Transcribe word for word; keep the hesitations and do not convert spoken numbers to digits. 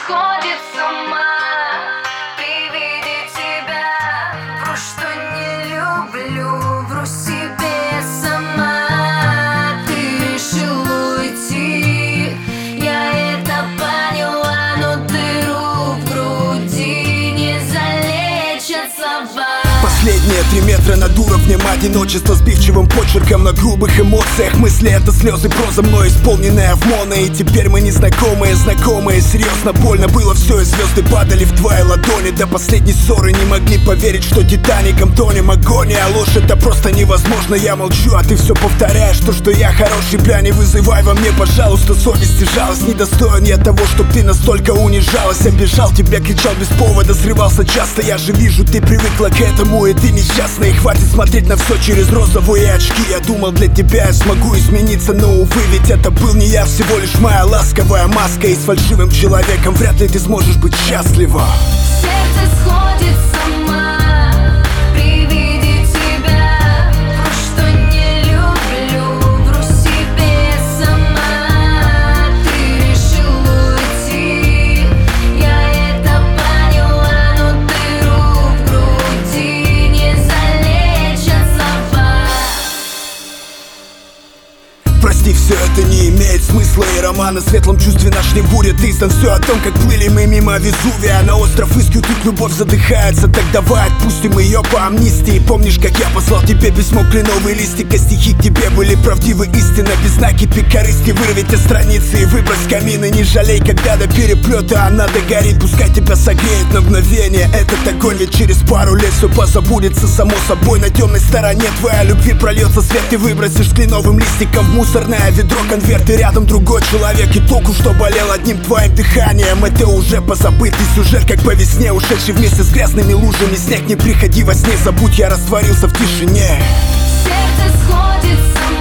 сходит с ума при виде тебя. Вру, что не люблю, вру себе сама. Ты решил уйти, я это поняла, но дыру в груди не залечат слова. Последние три метра над уровнем одиночества, сбивчивым почерком на грубых эмоциях. Мысли — это слезы, проза мной исполненная в моно. И теперь мы незнакомые, знакомые. Серьезно больно было все, и звезды падали в твои ладони. До последней ссоры не могли поверить, что Титаником тонем. Агония, ложь — это просто невозможно. Я молчу, а ты все повторяешь. То, что я хороший, бля, не вызывай во мне, пожалуйста, совесть и жалость. Недостоин я того, чтоб ты настолько унижалась. Обижал тебя, кричал без повода, срывался часто. Я же вижу, ты привыкла к этому, и ты несчастна. И хватит смотреть на все через розовые очки. Я думал, для тебя я смогу измениться, но увы, ведь это был не я, всего лишь моя ласковая маска. И с фальшивым человеком вряд ли ты сможешь быть счастлива. Сердце сходит с ума при виде тебя. Вру, что не люблю, вру себе сама. Ты решил уйти, я это поняла, но дыру в груди не залечат слова. Прости, все это не имеет смысла, и роман о светлом чувстве наш не будет издан. Все о том, как плыли мы мимо Везувия. На остров Искью тут любовь задыхается. Так давай отпустим ее по амнистии. Помнишь, как я послал тебе письмо, кленовые листика? Стихи к тебе были правдивы, истинно, без знаки пикаристки. Вырви те страницы и выбрось в камины. Не жалей, когда до переплета она догорит. Пускай тебя согреет на мгновение этот огонь, ведь через пару лет все позабудется само собой. На темной стороне твоей любви прольется свет. Ты выбросишь с кленовым листиком в мусорное ведро конверт, и рядом другой человек. И толку, что болел одним твоим дыханием. Это уже позабытый сюжет, как по весне, ушедший вместе с грязными лужами снег. Не приходи во сне, забудь, я растворился в тишине. Сердце сходит с ума